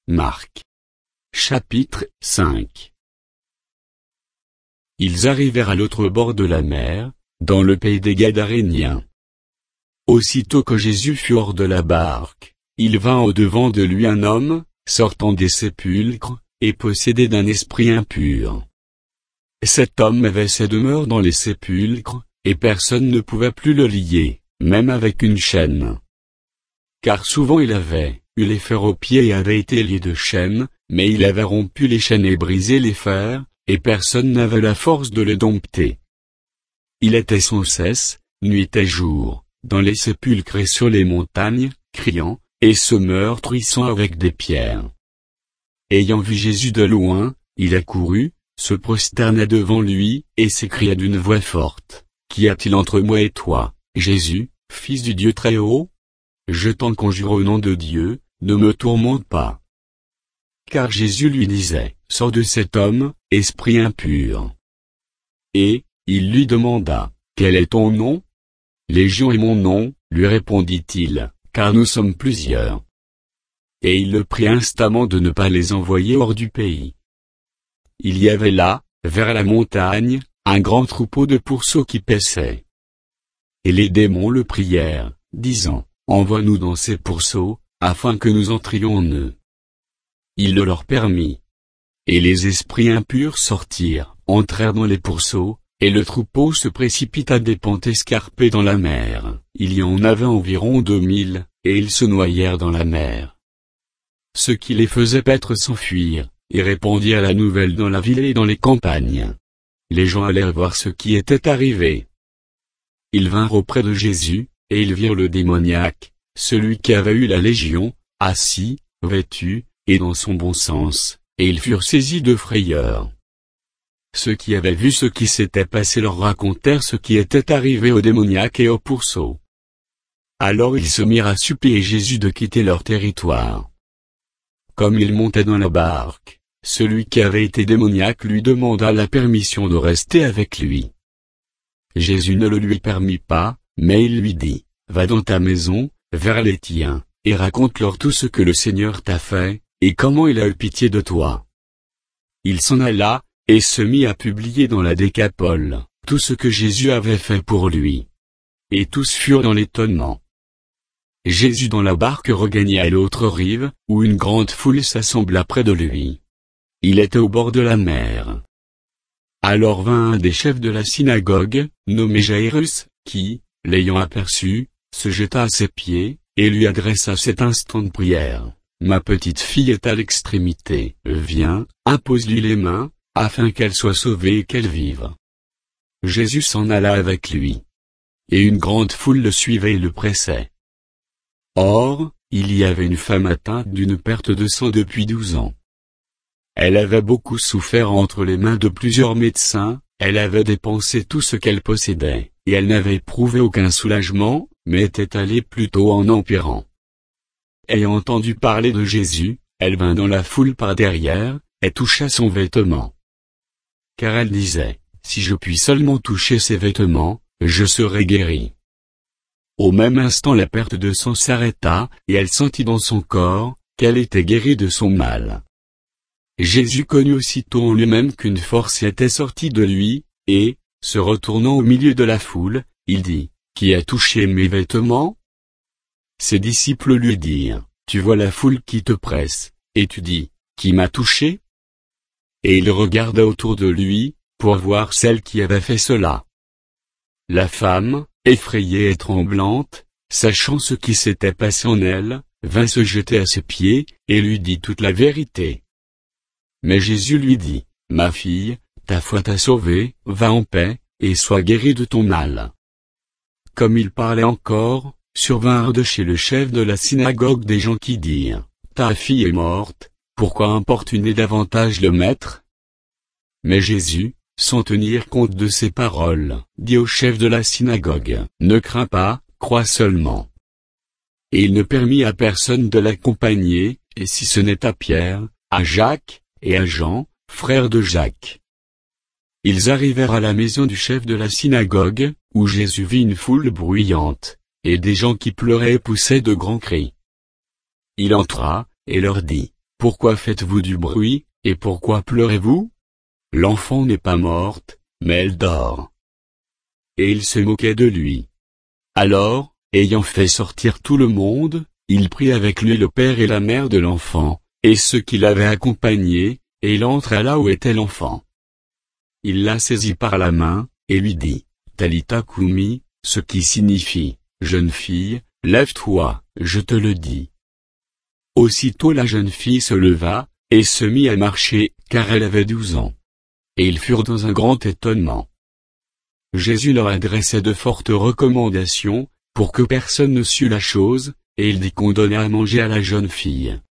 Marc. Chapitre 5. Ils arrivèrent à l'autre bord de la mer, dans le pays des Gadaréniens. Aussitôt que Jésus fut hors de la barque, il vint au-devant de lui un homme, sortant des sépulcres, et possédé d'un esprit impur. Cet homme avait sa demeure dans les sépulcres, et personne ne pouvait plus le lier, même avec une chaîne. Car souvent il avait eu les fers aux pieds et avait été lié de chaînes, mais il avait rompu les chaînes et brisé les fers, et personne n'avait la force de le dompter. Il était sans cesse, nuit et jour, dans les sépulcres et sur les montagnes, criant, et se meurtrissant avec des pierres. Ayant vu Jésus de loin, il accourut, se prosterna devant lui, et s'écria d'une voix forte, « Qu'y a-t-il entre moi et toi, Jésus, Fils du Dieu très haut? Je t'en conjure au nom de Dieu, ne me tourmente pas. » Car Jésus lui disait, « Sors de cet homme, esprit impur. » Et, il lui demanda, « Quel est ton nom? » Légion est mon nom, lui répondit-il, car nous sommes plusieurs. Et il le prit instamment de ne pas les envoyer hors du pays. Il y avait là, vers la montagne, un grand troupeau de pourceaux qui paissaient. Et les démons le prièrent, disant, « Envoie-nous dans ces pourceaux, afin que nous entrions en eux. » Il le leur permit. Et les esprits impurs sortirent, entrèrent dans les pourceaux, et le troupeau se précipita des pentes escarpées dans la mer. Il y en avait environ 2000, et ils se noyèrent dans la mer. Ce qui les faisait paître s'enfuirent, et répandirent la nouvelle dans la ville et dans les campagnes. Les gens allèrent voir ce qui était arrivé. Ils vinrent auprès de Jésus, et ils virent le démoniaque, celui qui avait eu la légion, assis, vêtu, et dans son bon sens, et ils furent saisis de frayeur. Ceux qui avaient vu ce qui s'était passé leur racontèrent ce qui était arrivé au démoniaque et au pourceau. Alors ils se mirent à supplier Jésus de quitter leur territoire. Comme il montait dans la barque, celui qui avait été démoniaque lui demanda la permission de rester avec lui. Jésus ne le lui permit pas, mais il lui dit, « Va dans ta maison, vers les tiens, et raconte-leur tout ce que le Seigneur t'a fait, et comment il a eu pitié de toi. » Il s'en alla, et se mit à publier dans la Décapole, tout ce que Jésus avait fait pour lui. Et tous furent dans l'étonnement. Jésus dans la barque regagna l'autre rive, où une grande foule s'assembla près de lui. Il était au bord de la mer. Alors vint un des chefs de la synagogue, nommé Jairus, qui, l'ayant aperçu, se jeta à ses pieds, et lui adressa cet instant de prière. « Ma petite fille est à l'extrémité. Viens, impose-lui les mains, afin qu'elle soit sauvée et qu'elle vive. » Jésus s'en alla avec lui. Et une grande foule le suivait et le pressait. Or, il y avait une femme atteinte d'une perte de sang depuis 12 ans. Elle avait beaucoup souffert entre les mains de plusieurs médecins, elle avait dépensé tout ce qu'elle possédait, et elle n'avait éprouvé aucun soulagement, mais était allée plutôt en empirant. Ayant entendu parler de Jésus, elle vint dans la foule par derrière, et toucha son vêtement. Car elle disait, « Si je puis seulement toucher ses vêtements, je serai guérie. » Au même instant la perte de sang s'arrêta, et elle sentit dans son corps, qu'elle était guérie de son mal. Jésus connut aussitôt en lui-même qu'une force était sortie de lui, et, se retournant au milieu de la foule, il dit, « Qui a touché mes vêtements ?» Ses disciples lui dirent, « Tu vois la foule qui te presse, et tu dis, Qui m'a touché ?» Et il regarda autour de lui, pour voir celle qui avait fait cela. La femme, effrayée et tremblante, sachant ce qui s'était passé en elle, vint se jeter à ses pieds, et lui dit toute la vérité. Mais Jésus lui dit, « Ma fille, ta foi t'a sauvée, va en paix, et sois guérie de ton mal. » Comme il parlait encore, survinrent de chez le chef de la synagogue des gens qui dirent, « Ta fille est morte, pourquoi importuner davantage le maître ?» Mais Jésus, sans tenir compte de ces paroles, dit au chef de la synagogue, « Ne crains pas, crois seulement. » Et il ne permit à personne de l'accompagner, et si ce n'est à Pierre, à Jacques, et à Jean, frère de Jacques. Ils arrivèrent à la maison du chef de la synagogue, où Jésus vit une foule bruyante, et des gens qui pleuraient et poussaient de grands cris. Il entra, et leur dit, pourquoi faites-vous du bruit, et pourquoi pleurez-vous? L'enfant n'est pas morte, mais elle dort. Et il se moquait de lui. Alors, ayant fait sortir tout le monde, il prit avec lui le père et la mère de l'enfant, et ceux qui l'avaient accompagné, et il entra là où était l'enfant. Il la saisit par la main, et lui dit, Talitha Koumi, ce qui signifie, jeune fille, lève-toi, je te le dis. Aussitôt la jeune fille se leva, et se mit à marcher, car elle avait 12 ans. Et ils furent dans un grand étonnement. Jésus leur adressait de fortes recommandations, pour que personne ne sût la chose, et il dit qu'on donnait à manger à la jeune fille.